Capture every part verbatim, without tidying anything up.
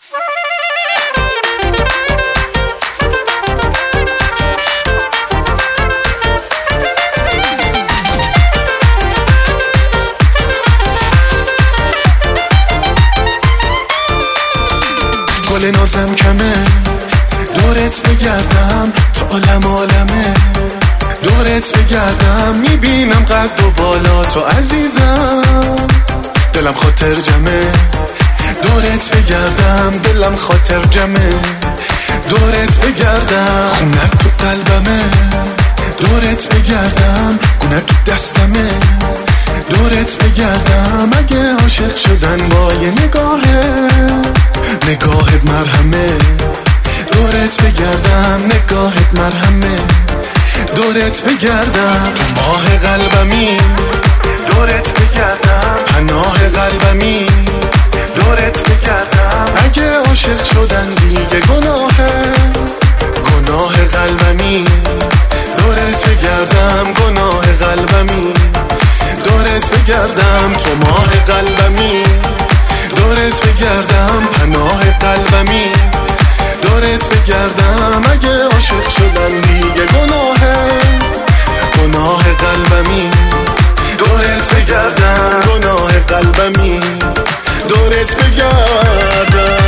گل نازم کمه دورت بگردم تو عالم عالمه دورت بگردم میبینم قد و بالا تو عزیزم دلم خاطر جمه دورت بگردم دلم خاطر جمه دورت بگردم خونت تو قلبمه دورت بگردم گونه تو دستمه دورت بگردم اگه عاشق شدن با یه نگاهه نگاهت مرهمه دورت بگردم نگاهت مرهمه دورت بگردم تو ماه قلبمی دورت بگردم پناه قلبمی دورت بگردم اگه عاشق شدن دیگه گناهه گناه قلبمی دورت بگردم گناه قلبمی دورت بگردم تو ماه قلبمی دورت بگردم پناه قلبمی دورت بگردم اگه عاشق شدن دیگه گناهه گناه قلبمی دورت بگردم گناه قلبمی دورت بگردم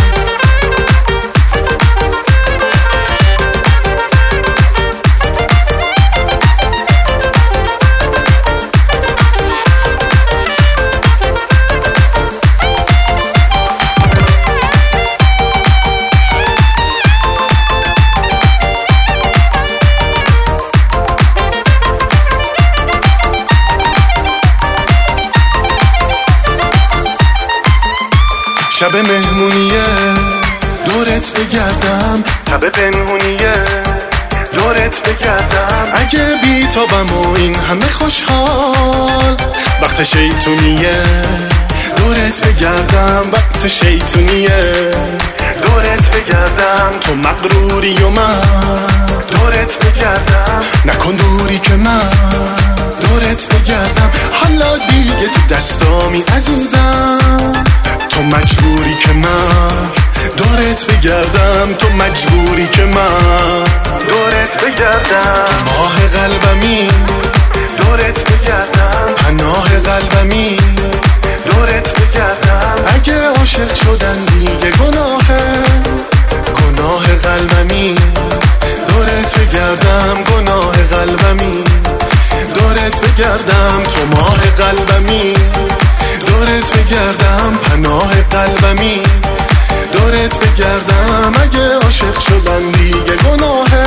شب مهمونیه دورت بگردم شب پنهونیه دورت بگردم اگه بیتابم و این همه خوشحال وقت شیطونیه دورت بگردم وقت شیطونیه دورت بگردم تو مغروری و من دورت بگردم نکن دوری که من دورت بگردم حالا دیگه تو دستامی عزیزم تو مجبوری که من دورت بگردم تو مجبوری که من دورت بگردم ماه قلبمی دورت بگردم پناه قلبمی دورت بگردم اگه عاشق شدن دیگه گناهه گناه قلبمی دورت بگردم گناه قلبمی دورت بگردم تو ماه قلبمی دورت بگردم پناه قلبمی دورت بگردم اگه عاشق شدن دیگه گناهه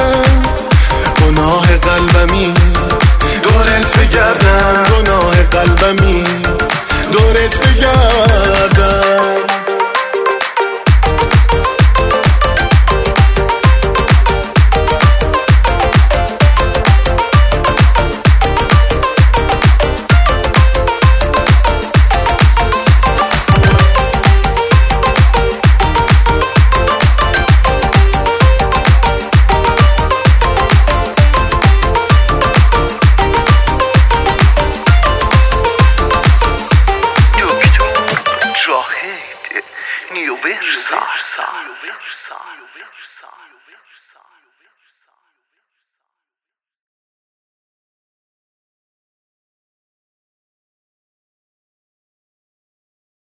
گناه قلبمی دورت بگردم گناه قلبمی دورت بگردم Universal.